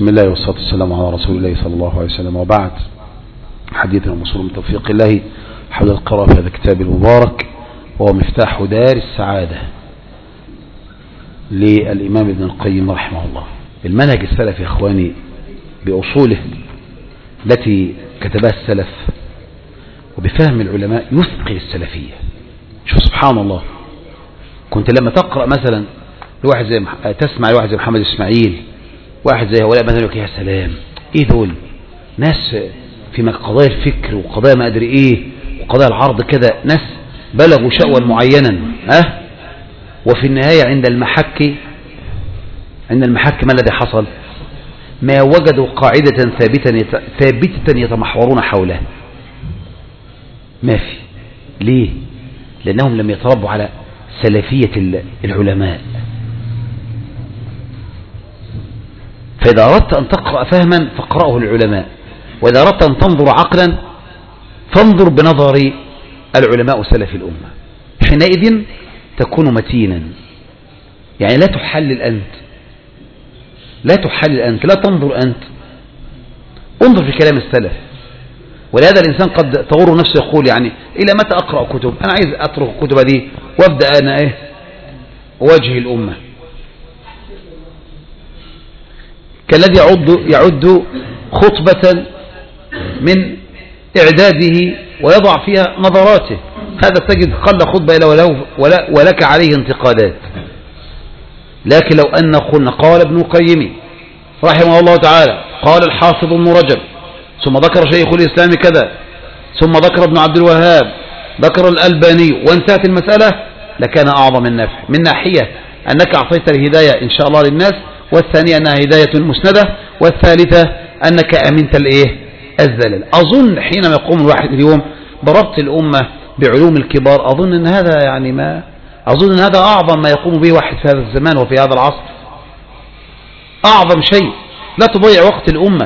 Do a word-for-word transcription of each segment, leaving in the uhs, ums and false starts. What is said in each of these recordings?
بسم الله والصلاة والسلام على رسول الله صلى الله عليه وسلم، وبعد. حديثنا موصول من توفيق الله حول القراءة في هذا الكتاب المبارك، وهو مفتاح دار السعادة للإمام ابن القيم رحمه الله. المنهج السلف يا إخواني بأصوله التي كتبها السلف وبفهم العلماء يثقل السلفية. شوف سبحان الله، كنت لما تقرأ مثلا لواحد زي مح... تسمع لواحد زي محمد إسماعيل، واحد زي هؤلاء مثلا، يا سلام ايه دول ناس في قضايا الفكر وقضايا ما ادري ايه وقضايا العرض كده، ناس بلغوا شأوا معينا ها. وفي النهاية عند المحك عند المحك ما الذي حصل؟ ما وجدوا قاعدة ثابتة ثابتة يتمحورون حولها. ما في. ليه؟ لأنهم لم يتربوا على سلفية العلماء. فإذا أردت أن تقرأ فهما فاقرأه العلماء، وإذا أردت أن تنظر عقلا فانظر بنظر العلماء سلف الأمة. حينئذ تكون متينا، يعني لا تحلل أنت لا تحلل أنت لا تنظر أنت، انظر في كلام السلف. ولهذا الإنسان قد تغر نفسه يقول يعني إلى متى أقرأ كتب؟ أنا عايز أترك الكتب دي وابدأ أنا إيه وجه الأمة، كالذي يعد يعد خطبة من إعداده ويضع فيها نظراته. هذا تجد قل خطبة إلا ولو ولا ولك عليه انتقادات. لكن لو أن قلنا قال ابن القيم رحمه الله تعالى، قال الحافظ ابن رجب، ثم ذكر شيخ الإسلام كذا، ثم ذكر ابن عبد الوهاب، ذكر الألباني، وانتهت المسألة، لكان أعظم النفع من ناحية أنك أعطيت الهداية إن شاء الله للناس، والثانية أنها هداية مسندة، والثالثة أنك أمنت الإيه الزلل. أظن حينما يقوم الواحد اليوم بربط الأمة بعلوم الكبار، أظن أن هذا يعني ما أظن أن هذا أعظم ما يقوم به واحد في هذا الزمان وفي هذا العصر، أعظم شيء. لا تضيع وقت الأمة.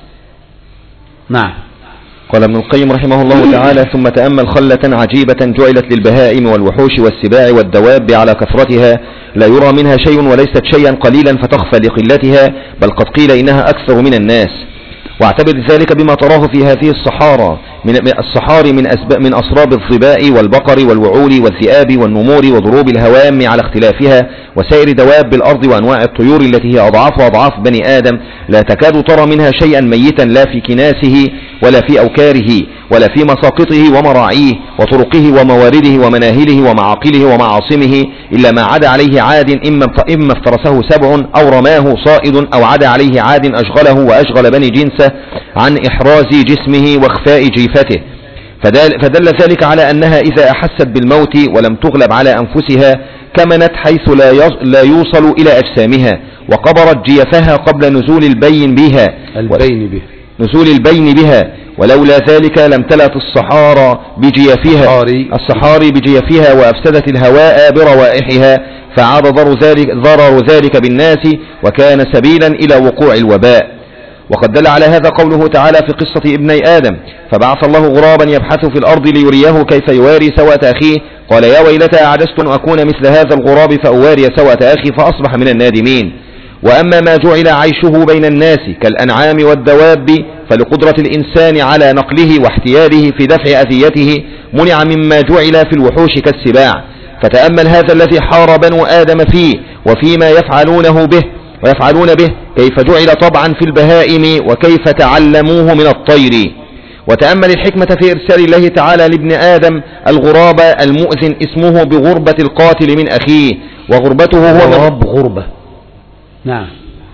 نعم. قال ابن القيم رحمه الله تعالى: ثم تأمل خلة عجيبة جعلت للبهائم والوحوش والسباع والدواب على كثرتها، لا يرى منها شيء وليست شيئا قليلا فتخفى لقلتها، بل قد قيل إنها أكثر من الناس. واعتبر ذلك بما تراه في هذه الصحارى من الصحار من, من أصراب الظباء والبقر والوعول والذئاب والنمور وضروب الهوام على اختلافها، وسائر دواب الأرض وأنواع الطيور التي هي أضعاف أضعاف بني آدم، لا تكاد ترى منها شيئا ميتا لا في كناسه ولا في أوكاره ولا في مساقطه ومراعيه وطرقه وموارده ومناهله ومعاقله ومعاصمه، إلا ما عدا عليه عاد، إما افترسه سبع أو رماه صائد، أو عدا عليه عاد أشغله وأشغل بني جنسه عن إحراز جسمه واخفاء جيفته. فدل ذلك على أنها إذا أحست بالموت ولم تغلب على أنفسها كمنت حيث لا يوصل إلى أجسامها، وقبرت جيفها قبل نزول البين بها البين به نزول البين بها ولولا ذلك لم تلت الصحارى بجيفها الصحاري بجيفها وأفسدت الهواء بروائحها، فعاد ضرر ذلك, ضرر ذلك بالناس وكان سبيلا إلى وقوع الوباء. وقد دل على هذا قوله تعالى في قصة ابني آدم: فبعث الله غرابا يبحث في الأرض ليريه كيف يواري سوءة أخيه، قال يا ويلتى أعجزت أن أكون مثل هذا الغراب فأواري سوءة أخي فأصبح من النادمين. وأما ما جعل عيشه بين الناس كالأنعام والدواب فلقدرة الإنسان على نقله واحتياله في دفع أذيته منع مما جعل في الوحوش كالسباع. فتأمل هذا الذي حار بنو آدم فيه وفيما يفعلونه به ويفعلون به، كيف جعل طبعا في البهائم وكيف تعلموه من الطير. وتأمل الحكمة في إرسال الله تعالى لابن آدم الغراب المؤذن اسمه بغربة القاتل من أخيه، وغربته هو غراب غربة. نعم.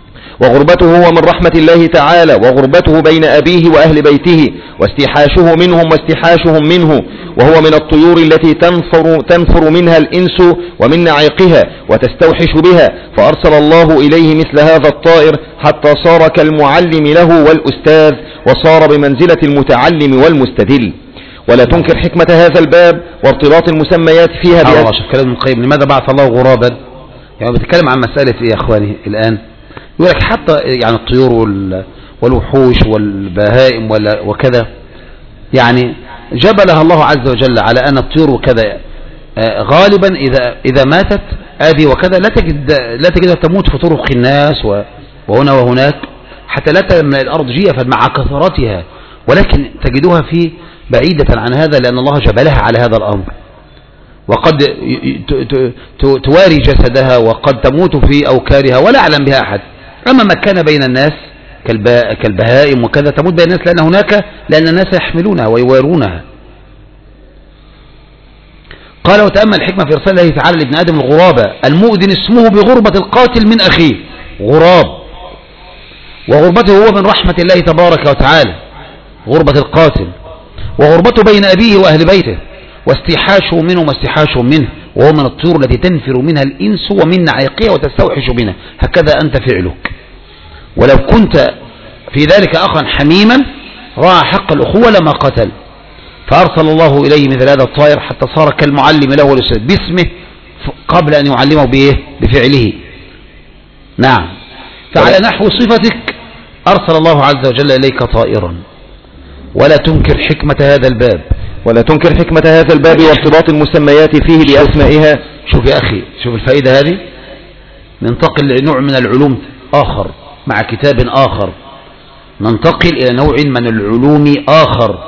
وغربته هو من رحمة الله تعالى، وغربته بين أبيه وأهل بيته، واستحاشه منهم واستحاشهم منه، وهو من الطيور التي تنفر, تنفر منها الإنس ومن نعيقها وتستوحش بها، فأرسل الله إليه مثل هذا الطائر حتى صار كالمعلم له والأستاذ، وصار بمنزلة المتعلم والمستدل. ولا تنكر حكمة هذا الباب وارتباط المسميات فيها بأ... كلام القيم لماذا بعث الله غرابا؟ يعني بتكلم عن مسألة إيه يا أخواني الآن؟ يقول لك حتى يعني الطيور والوحوش والبهائم وكذا، يعني جبلها الله عز وجل على أن الطيور وكذا غالبا إذا إذا ماتت هذه وكذا لا تجد لا تجدها تموت في طرق الناس وهنا وهناك، حتى لا تملأ الأرض جيفا مع كثرتها، ولكن تجدوها في بعيدة عن هذا، لأن الله جبلها على هذا الأمر، وقد تواري جسدها وقد تموت في أوكارها ولا أعلم بها أحد. أما ما كان بين الناس كالبهائم وكذا تموت بين الناس، لأن هناك لأن الناس يحملونها ويوارونها. قال وتأمل الحكمة في إرسال الله تعالى لابن آدم الغرابة المؤذن اسمه بغربة القاتل من أخيه، غراب، وغربته هو من رحمة الله تبارك وتعالى، غربة القاتل، وغربته بين أبيه وأهل بيته، واستيحاشه منه واستيحاشه منه، وهو من الطيور التي تنفر منها الإنس ومن نعيقها وتستوحش منها، هكذا أنت فعلك. ولو كنت في ذلك أخا حميما راعى حق الأخوة لما قتل، فأرسل الله إليه مثل هذا الطائر حتى صار كالمعلم له والأستاذ باسمه قبل أن يعلمه بإيه؟ بفعله. نعم. فعلى نحو صفتك أرسل الله عز وجل إليك طائرا. ولا تنكر حكمة هذا الباب ولا تنكر حكمة هذا الباب وارتباط المسميات فيه بأسمائها. شوف يا أخي، شوف الفائدة هذه، ننتقل لنوع من العلوم آخر مع كتاب آخر، ننتقل إلى نوع من العلوم آخر.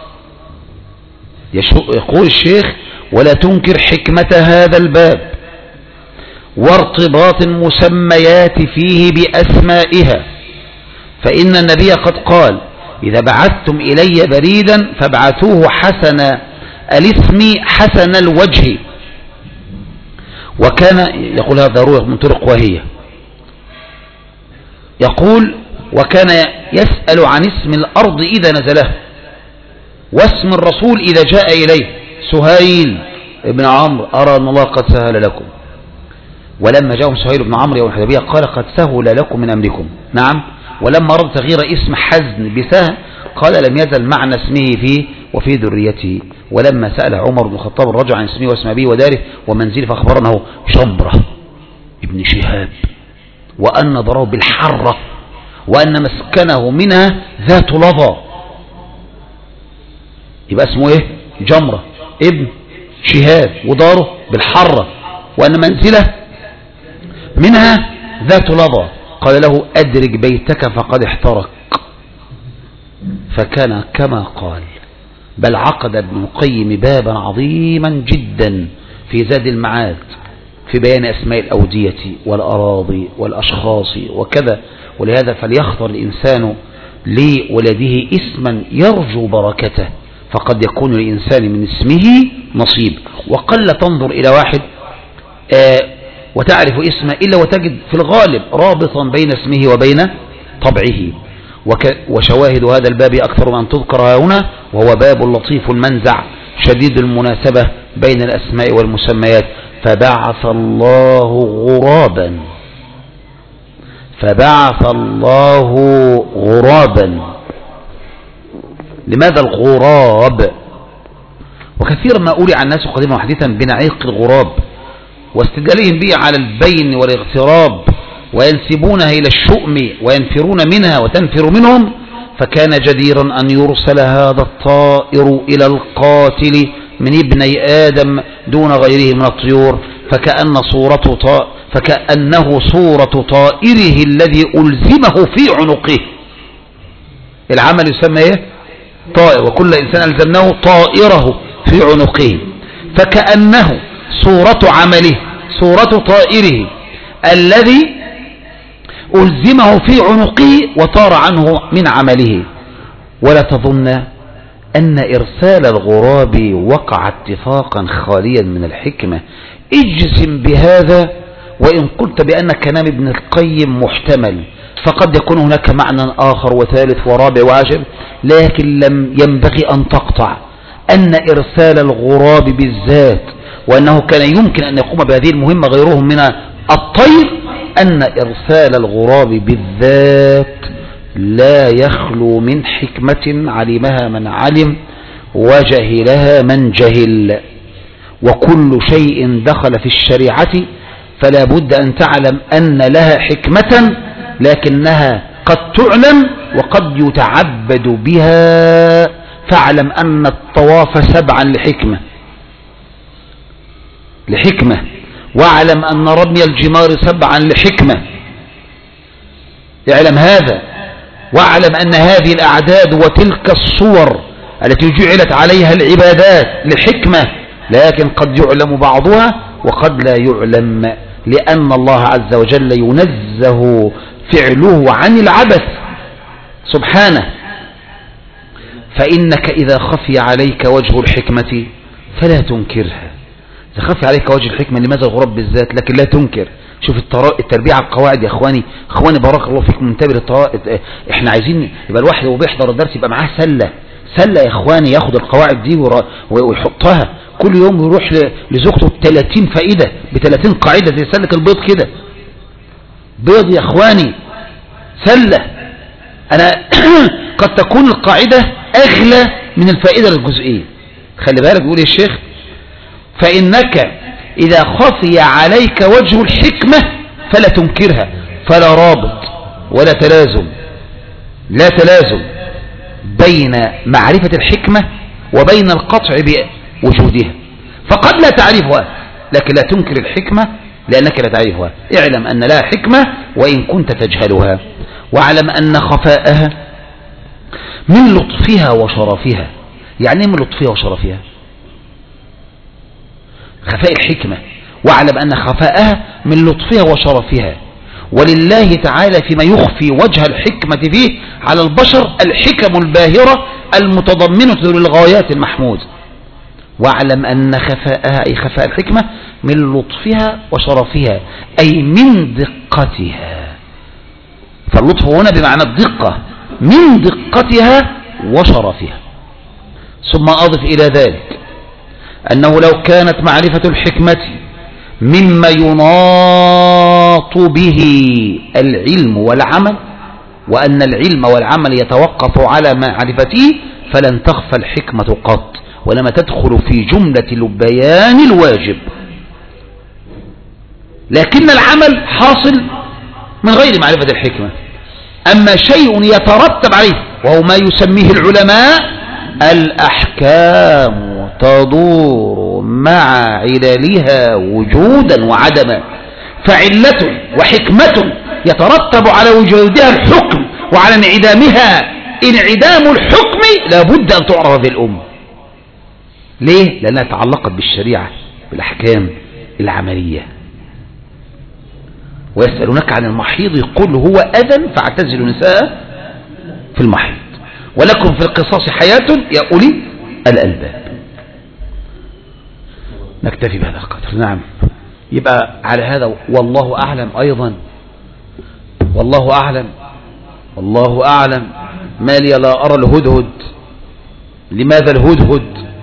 يقول الشيخ ولا تنكر حكمة هذا الباب وارتباط المسميات فيه بأسمائها، فإن النبي قد قال إذا بعثتم إلي بريدا فابعثوه حسن الاسم حسن الوجه. وكان يقول هذا روح من طرق وهي، يقول وكان يسأل عن اسم الأرض إذا نزله واسم الرسول إذا جاء إليه. سهيل ابن عمرو أرى أن الله قد سهل لكم، ولما جاءهم سهيل بن عمرو يوم الحديبية قال قد سهل لكم من أمركم. نعم. ولما أراد تغيير اسم حزن بسهل قال لم يزل معنى اسمه فيه وفي ذريته. ولما سأل عمر بن الخطاب الرجل عن اسمه واسم أبيه وداره ومنزله فأخبرنه جمرة ابن شهاب وأن ضربه بالحرة وأن مسكنه منها ذات لظى، يبقى اسمه ايه؟ جمرة ابن شهاب وداره بالحرة وأن منزله منها ذات لظى. قال له أدرك بيتك فقد احترق، فكان كما قال. بل عقد ابن القيم بابا عظيما جدا في زاد المعاد في بيان أسماء الأودية والأراضي والأشخاص وكذا. ولهذا فليختار الإنسان لولده اسما يرجو بركته، فقد يكون للإنسان من اسمه نصيب. وقل تنظر إلى واحد آه وتعرف اسمه إلا وتجد في الغالب رابطا بين اسمه وبين طبعه. وشواهد هذا الباب أكثر من أن تذكر هنا، وهو باب لطيف المنزع شديد المناسبة بين الأسماء والمسميات. فبعث الله غرابا فبعث الله غرابا. لماذا الغراب؟ وكثيرا ما أولي عن الناس قديما وحديثا بنعيق الغراب واستدلالهم به على البين والاغتراب، وينسبونها إلى الشؤم وينفرون منها وتنفر منهم، فكان جديرا أن يرسل هذا الطائر إلى القاتل من ابني آدم دون غيره من الطيور، فكأن صورته طائر فكأنه صورة طائره الذي ألزمه في عنقه. العمل يسمى ايه؟ طائر، وكل إنسان ألزمناه طائره في عنقه، فكأنه صورة عمله صورة طائره الذي ألزمه في عنقه وطار عنه من عمله. ولا تظن أن إرسال الغراب وقع اتفاقا خاليا من الحكمة، اجزم بهذا. وإن قلت بأن كلام ابن القيم محتمل فقد يكون هناك معنى آخر وثالث ورابع وعاشر، لكن لم ينبغي أن تقطع أن إرسال الغراب بالذات، وأنه كان يمكن أن يقوم بهذه المهمة غيرهم من الطير، أن إرسال الغراب بالذات لا يخلو من حكمة علمها من علم وجهلها من جهل. وكل شيء دخل في الشريعة فلا بد أن تعلم أن لها حكمة، لكنها قد تعلم وقد يتعبد بها. فاعلم أن الطواف سبعا لحكمة لحكمة واعلم أن رمي الجمار سبعا لحكمة. اعلم هذا. واعلم أن هذه الأعداد وتلك الصور التي جعلت عليها العبادات لحكمة، لكن قد يعلم بعضها وقد لا يعلم، لأن الله عز وجل ينزه فعله عن العبث سبحانه. فإنك إذا خفي عليك وجه الحكمة فلا تنكرها. إذا خفي عليك وجه الحكمة، لماذا الغراب بالذات؟ لكن لا تنكر. شوف التربية على القواعد يا إخواني. إخواني بارك الله فيكم، منتبه. إحنا عايزين يبقى الواحد وهو بيحضر الدرس يبقى معاه سلة سلة يا إخواني، ياخد القواعد دي ويحطها كل يوم، ويروح لزوجته بثلاثين فائدة بثلاثين قاعدة زي سلة البيض كده. بيض يا إخواني، سلة. أنا قد تكون القاعدة أغلى من الفائدة الجزئية. خلي بالك، بيقول الشيخ: فإنك إذا خفي عليك وجه الحكمة فلا تنكرها. فلا رابط ولا تلازم، لا تلازم بين معرفة الحكمة وبين القطع بوجودها. فقد لا تعرفها لكن لا تنكر الحكمة لأنك لا تعرفها. اعلم أن لها حكمة وإن كنت تجهلها، واعلم أن خفاءها من لطفها وشرفها. يعني من لطفها وشرفها خفاء الحكمة، واعلم أن خفاءها من لطفها وشرفها. ولله تعالى فيما يخفي وجه الحكمة فيه على البشر الحكم الباهرة المتضمنة للغايات المحمودة. واعلم أن خفاءها أي خفاء الحكمة من لطفها وشرفها، أي من دقتها. فاللطف هنا بمعنى الدقة، من دقتها وشرفها. ثم أضف إلى ذلك أنه لو كانت معرفة الحكمة مما يناط به العلم والعمل، وأن العلم والعمل يتوقف على معرفته، فلن تخفى الحكمة قط، ولما تدخل في جملة بيان الواجب. لكن العمل حاصل من غير معرفة الحكمة. أما شيء يترتب عليه وهو ما يسميه العلماء الأحكام تدور مع عللها وجودا وعدما. فعلة وحكمة يترتب على وجودها الحكم وعلى انعدامها انعدام الحكم لابد أن تعرف في الأمة. ليه؟ لأنها تعلقت بالشريعة بالأحكام العملية. ويسألونك عن المحيض قل هو أذى فاعتزلوا النساء في المحيض ولكم في القصاص حياة يا أولي الألباب. نكتفي بهذا القدر. نعم. يبقى على هذا والله أعلم. أيضا والله أعلم والله أعلم ما لي لا أرى الهدهد. لماذا الهدهد؟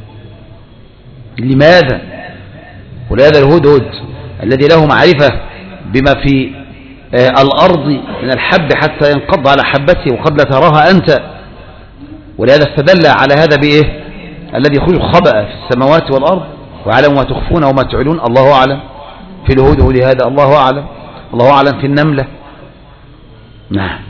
لماذا؟ ولهذا الهدهد الذي له معرفة بما في آه الأرض من الحب حتى ينقض على حبته وقد لا تراها أنت. ولهذا استدل على هذا بإيه؟ الذي يخرج خبأ في السماوات والأرض ويعلم ما تخفون وما تعلون. الله أعلم في الهدهد هذا، الله أعلم الله أعلم في النملة. نعم.